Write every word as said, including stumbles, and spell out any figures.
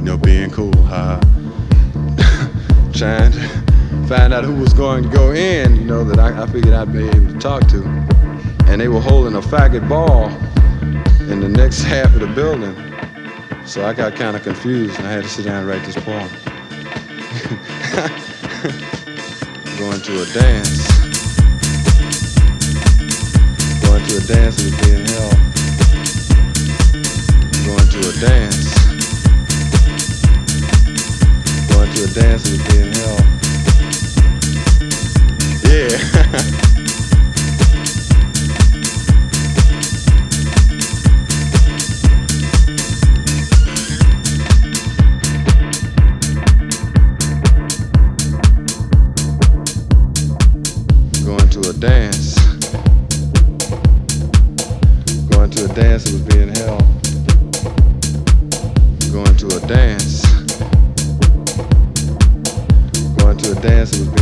know, being cool, huh? Trying to find out who was going to go in, you know, that I, I figured I'd be able to talk to. And they were holding a faggot ball in the next half of the building. So I got kind of confused and I had to sit down and write this poem. Going to a dance. Going to a dance would be in hell. Going to a dance. Going to a dance would be in hell. Yeah. To a dance. Going to a dance, it would be in hell. Going to a dance. Going to a dance, it would be